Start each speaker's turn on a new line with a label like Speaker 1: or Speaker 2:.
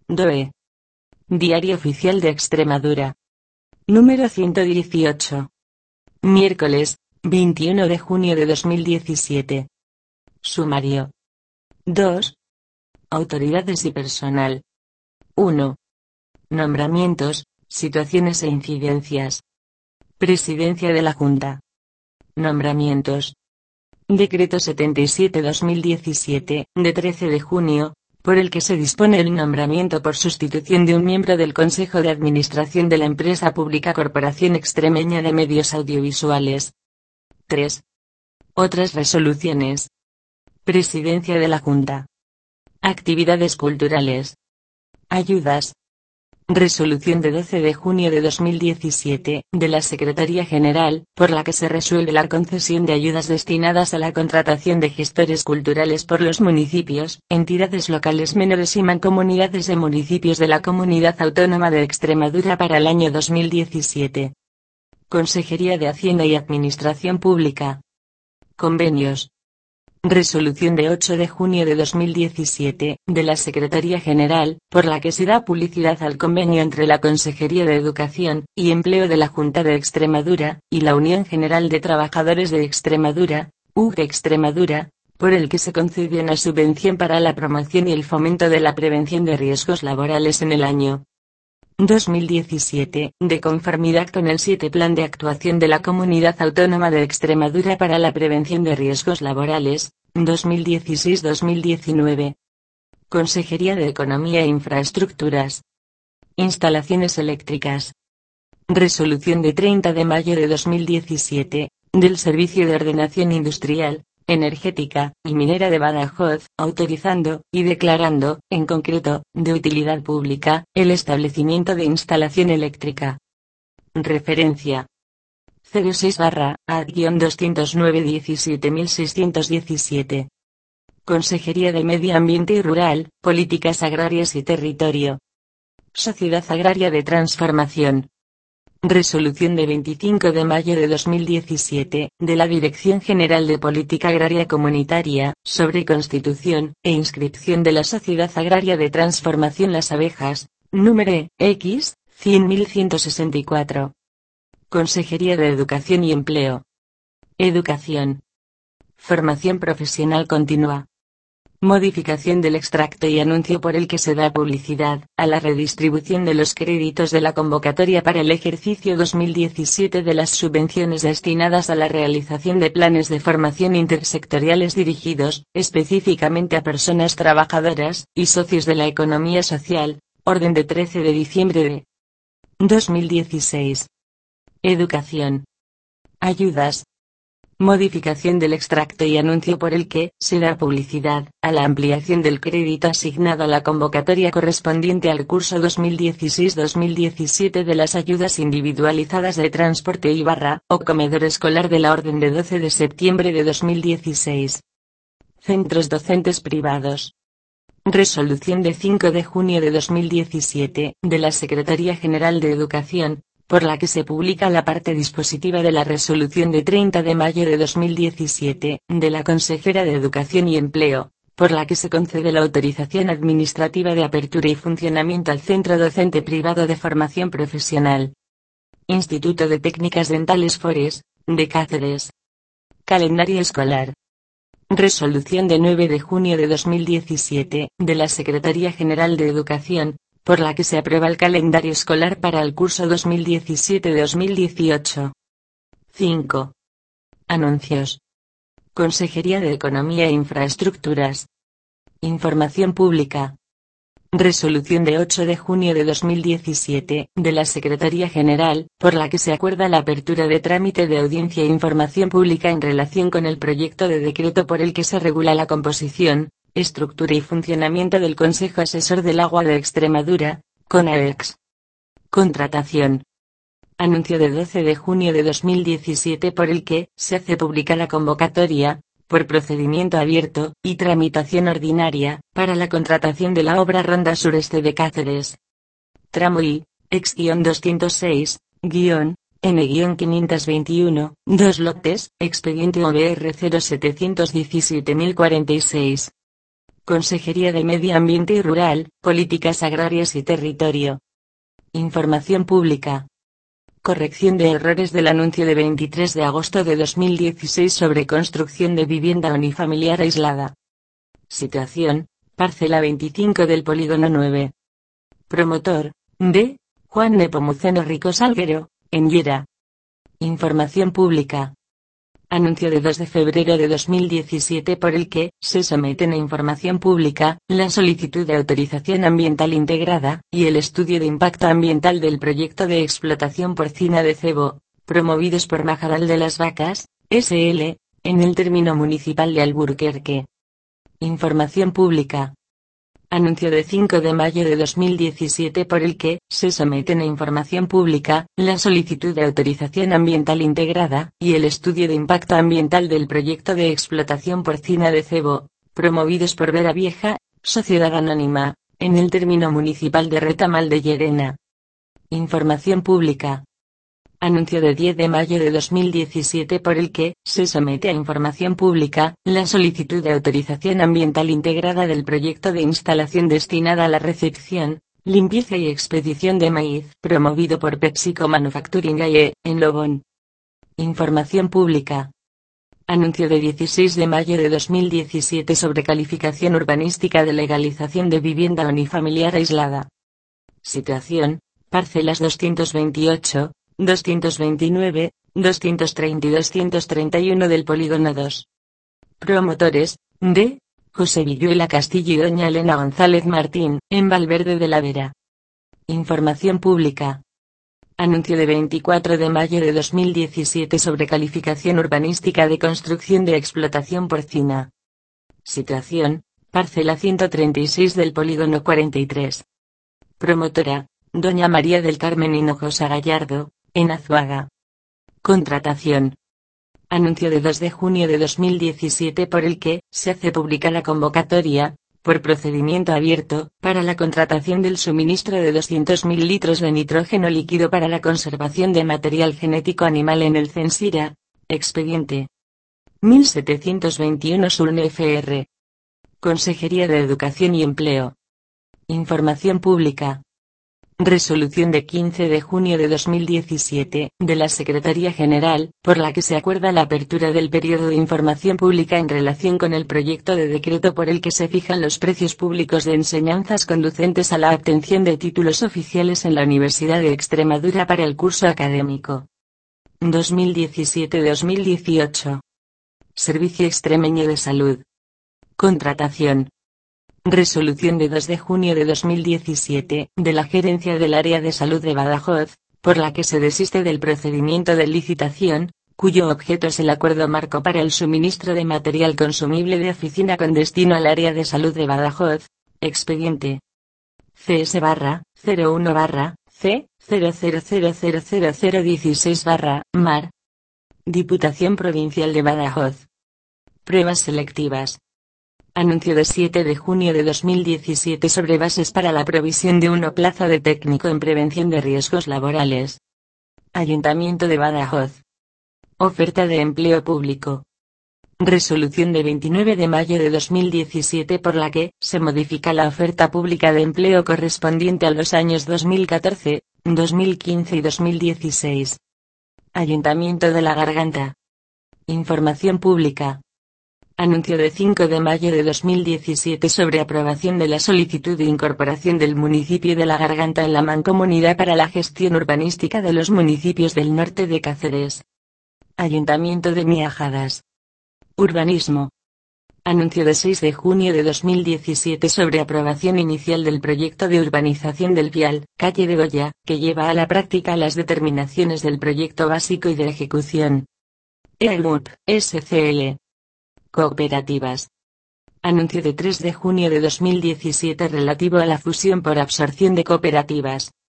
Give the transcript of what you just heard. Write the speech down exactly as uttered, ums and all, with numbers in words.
Speaker 1: D O E. Diario Oficial de Extremadura. Número ciento dieciocho. Miércoles, veintiuno de junio de dos mil diecisiete. Sumario. dos. Autoridades y personal. uno. Nombramientos, situaciones e incidencias. Presidencia de la Junta. Nombramientos. Decreto setenta y siete barra dos mil diecisiete, de trece de junio, por el que se dispone el nombramiento por sustitución de un miembro del Consejo de Administración de la empresa pública Corporación Extremeña de Medios Audiovisuales. tres. Otras resoluciones. Presidencia de la Junta. Actividades culturales. Ayudas. Resolución de doce de junio de dos mil diecisiete, de la Secretaría General, por la que se resuelve la concesión de ayudas destinadas a la contratación de gestores culturales por los municipios, entidades locales menores y mancomunidades de municipios de la Comunidad Autónoma de Extremadura para el año dos mil diecisiete. Consejería de Hacienda y Administración Pública. Convenios. Resolución de ocho de junio de dos mil diecisiete, de la Secretaría General, por la que se da publicidad al convenio entre la Consejería de Educación y Empleo de la Junta de Extremadura, y la Unión General de Trabajadores de Extremadura, U G Extremadura, por el que se concede una subvención para la promoción y el fomento de la prevención de riesgos laborales en el año dos mil diecisiete, de conformidad con el siete Plan de Actuación de la Comunidad Autónoma de Extremadura para la Prevención de Riesgos Laborales, dos mil dieciséis a dos mil diecinueve. Consejería de Economía e Infraestructuras. Instalaciones eléctricas. Resolución de treinta de mayo de dos mil diecisiete, del Servicio de Ordenación Industrial, Energética y Minera de Badajoz, autorizando, y declarando, en concreto, de utilidad pública, el establecimiento de instalación eléctrica. Referencia. cero seis barra A doscientos nueve diecisiete mil seiscientos diecisiete. Consejería de Medio Ambiente y Rural, Políticas Agrarias y Territorio. Sociedad Agraria de Transformación. Resolución de veinticinco de mayo de dos mil diecisiete, de la Dirección General de Política Agraria Comunitaria, sobre constitución e inscripción de la Sociedad Agraria de Transformación Las Abejas, número X, cien mil ciento sesenta y cuatro. Consejería de Educación y Empleo. Educación. Formación profesional continua. Modificación del extracto y anuncio por el que se da publicidad a la redistribución de los créditos de la convocatoria para el ejercicio dos mil diecisiete de las subvenciones destinadas a la realización de planes de formación intersectoriales dirigidos, específicamente a personas trabajadoras y socios de la economía social, orden de trece de diciembre de dos mil dieciséis. Educación. Ayudas. Modificación del extracto y anuncio por el que se da publicidad a la ampliación del crédito asignado a la convocatoria correspondiente al curso dos mil dieciséis dos mil diecisiete de las ayudas individualizadas de transporte y barra o comedor escolar de la orden de doce de septiembre de dos mil dieciséis. Centros docentes privados. Resolución de cinco de junio de dos mil diecisiete, de la Secretaría General de Educación, por la que se publica la parte dispositiva de la resolución de treinta de mayo de dos mil diecisiete, de la Consejera de Educación y Empleo, por la que se concede la autorización administrativa de apertura y funcionamiento al Centro Docente Privado de Formación Profesional. Instituto de Técnicas Dentales Fores, de Cáceres. Calendario escolar. Resolución de nueve de junio de dos mil diecisiete, de la Secretaría General de Educación, por la que se aprueba el calendario escolar para el curso dos mil diecisiete dos mil dieciocho. cinco. Anuncios. Consejería de Economía e Infraestructuras. Información pública. Resolución de ocho de junio de dos mil diecisiete, de la Secretaría General, por la que se acuerda la apertura de trámite de audiencia e información pública en relación con el proyecto de decreto por el que se regula la composición, estructura y funcionamiento del Consejo Asesor del Agua de Extremadura, CONAEX. Contratación. Anuncio de doce de junio de dos mil diecisiete por el que se hace pública la convocatoria, por procedimiento abierto y tramitación ordinaria, para la contratación de la obra Ronda Sureste de Cáceres. Tramo I, ex doscientos seis, N quinientos veintiuno, dos lotes, expediente O B R cero setecientos diecisiete mil cuarenta y seis. Consejería de Medio Ambiente y Rural, Políticas Agrarias y Territorio. Información pública. Corrección de errores del anuncio de veintitrés de agosto de dos mil dieciséis sobre construcción de vivienda unifamiliar aislada. Situación, parcela veinticinco del polígono nueve. Promotor, D. Juan Nepomuceno Rico Salguero, en Llera. Información pública. Anuncio de dos de febrero de dos mil diecisiete por el que se someten a información pública la solicitud de autorización ambiental integrada y el estudio de impacto ambiental del proyecto de explotación porcina de cebo, promovidos por Majadal de las Vacas, S L, en el término municipal de Alburquerque. Información pública. Anuncio de cinco de mayo de dos mil diecisiete por el que se someten a información pública la solicitud de autorización ambiental integrada y el estudio de impacto ambiental del proyecto de explotación porcina de cebo, promovidos por Vera Vieja, Sociedad Anónima, en el término municipal de Retamal de Llerena. Información pública. Anuncio de diez de mayo de dos mil diecisiete por el que se somete a información pública la solicitud de autorización ambiental integrada del proyecto de instalación destinada a la recepción, limpieza y expedición de maíz, promovido por PepsiCo Manufacturing A E, en Lobón. Información pública. Anuncio de dieciséis de mayo de dos mil diecisiete sobre calificación urbanística de legalización de vivienda unifamiliar aislada. Situación, parcelas doscientos veintiocho, doscientos veintinueve, doscientos treinta y doscientos treinta y uno del polígono dos. Promotores, D. José Villuela Castillo y doña Elena González Martín, en Valverde de la Vera. Información pública. Anuncio de veinticuatro de mayo de dos mil diecisiete sobre calificación urbanística de construcción de explotación porcina. Situación, parcela ciento treinta y seis del polígono cuarenta y tres. Promotora, doña María del Carmen Hinojosa Gallardo, en Azuaga. Contratación. Anuncio de dos de junio de dos mil diecisiete por el que se hace pública la convocatoria, por procedimiento abierto, para la contratación del suministro de doscientos mil litros de nitrógeno líquido para la conservación de material genético animal en el Censira, expediente mil setecientos veintiuno Sulne F R. Consejería de Educación y Empleo. Información pública. Resolución de quince de junio de dos mil diecisiete, de la Secretaría General, por la que se acuerda la apertura del periodo de información pública en relación con el proyecto de decreto por el que se fijan los precios públicos de enseñanzas conducentes a la obtención de títulos oficiales en la Universidad de Extremadura para el curso académico dos mil diecisiete dos mil dieciocho. Servicio Extremeño de Salud. Contratación. Resolución de dos de junio de dos mil diecisiete, de la Gerencia del Área de Salud de Badajoz, por la que se desiste del procedimiento de licitación, cuyo objeto es el acuerdo marco para el suministro de material consumible de oficina con destino al Área de Salud de Badajoz, expediente C S barra cero uno barra C cero cero cero cero cero cero dieciséis barra Mar. Diputación Provincial de Badajoz. Pruebas selectivas. Anuncio de siete de junio de dos mil diecisiete sobre bases para la provisión de una plaza de técnico en prevención de riesgos laborales. Ayuntamiento de Badajoz. Oferta de empleo público. Resolución de veintinueve de mayo de dos mil diecisiete por la que se modifica la oferta pública de empleo correspondiente a los años dos mil catorce, dos mil quince y dos mil dieciséis. Ayuntamiento de La Garganta. Información pública. Anuncio de cinco de mayo de dos mil diecisiete sobre aprobación de la solicitud de incorporación del municipio de La Garganta en la Mancomunidad para la Gestión Urbanística de los Municipios del Norte de Cáceres. Ayuntamiento de Miajadas. Urbanismo. Anuncio de seis de junio de dos mil diecisiete sobre aprobación inicial del proyecto de urbanización del Vial, calle de Goya, que lleva a la práctica las determinaciones del proyecto básico y de ejecución. E A M U P, S C L. Cooperativas. Anuncio de tres de junio de dos mil diecisiete relativo a la fusión por absorción de cooperativas.